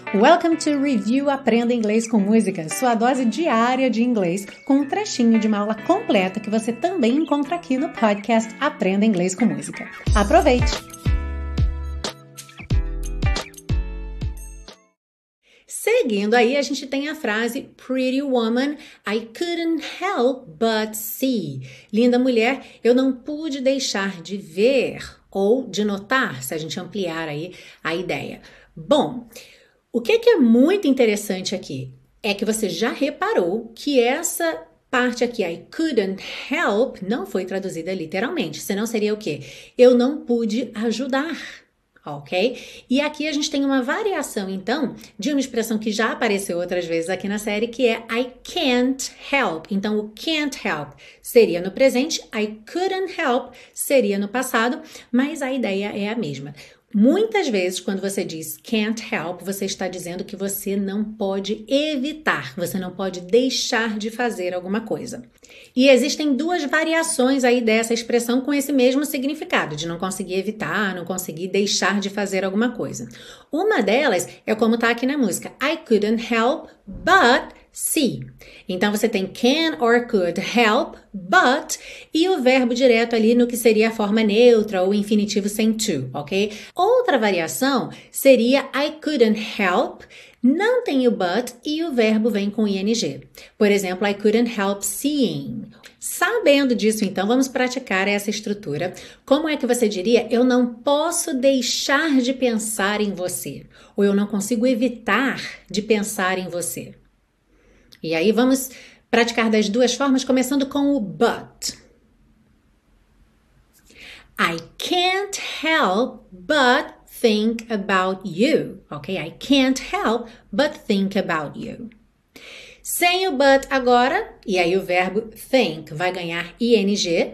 Welcome to Review Aprenda Inglês com Música, sua dose diária de inglês, com um trechinho de uma aula completa que você também encontra aqui no podcast Aprenda Inglês com Música. Aproveite! Seguindo aí, a gente tem a frase Pretty woman, I couldn't help but see. Linda mulher, eu não pude deixar de ver ou de notar, se a gente ampliar aí a ideia. Bom, o que é muito interessante aqui é que você já reparou que essa parte aqui, I couldn't help, não foi traduzida literalmente, senão seria o quê? Eu não pude ajudar. Ok? E aqui a gente tem uma variação, então, de uma expressão que já apareceu outras vezes aqui na série, que é I can't help. Então, o can't help seria no presente, I couldn't help seria no passado, mas a ideia é a mesma. Muitas vezes, quando você diz can't help, você está dizendo que você não pode evitar, você não pode deixar de fazer alguma coisa. E existem duas variações aí dessa expressão com esse mesmo significado, de não conseguir evitar, não conseguir deixar de fazer alguma coisa. Uma delas é como está aqui na música, I couldn't help but see. Então, você tem can or could help, but, e o verbo direto ali no que seria a forma neutra ou infinitivo sem to, ok? Outra variação seria I couldn't help, não tem o but e o verbo vem com ing. Por exemplo, I couldn't help seeing. Sabendo disso, então, vamos praticar essa estrutura. Como é que você diria? Eu não posso deixar de pensar em você. Ou eu não consigo evitar de pensar em você. E aí vamos praticar das duas formas, começando com o but. I can't help but think about you. Ok? I can't help but think about you. Sem o but agora, e aí o verbo think vai ganhar ing.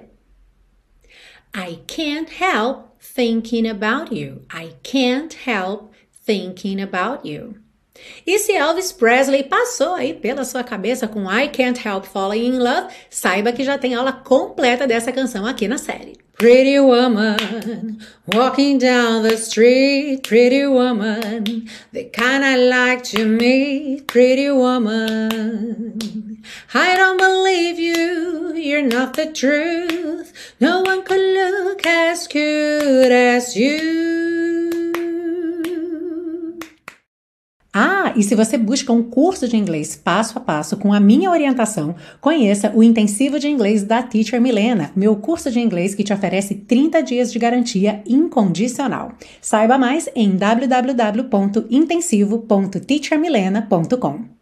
I can't help thinking about you. I can't help thinking about you. E se Elvis Presley passou aí pela sua cabeça com I Can't Help Falling in Love, saiba que já tem aula completa dessa canção aqui na série. Pretty woman, walking down the street, pretty woman, the kind I like to meet, pretty woman. I don't believe you, you're not the truth, no one could look as good as you. Ah, e se você busca um curso de inglês passo a passo com a minha orientação, conheça o Intensivo de Inglês da Teacher Milena, meu curso de inglês que te oferece 30 dias de garantia incondicional. Saiba mais em www.intensivo.teachermilena.com.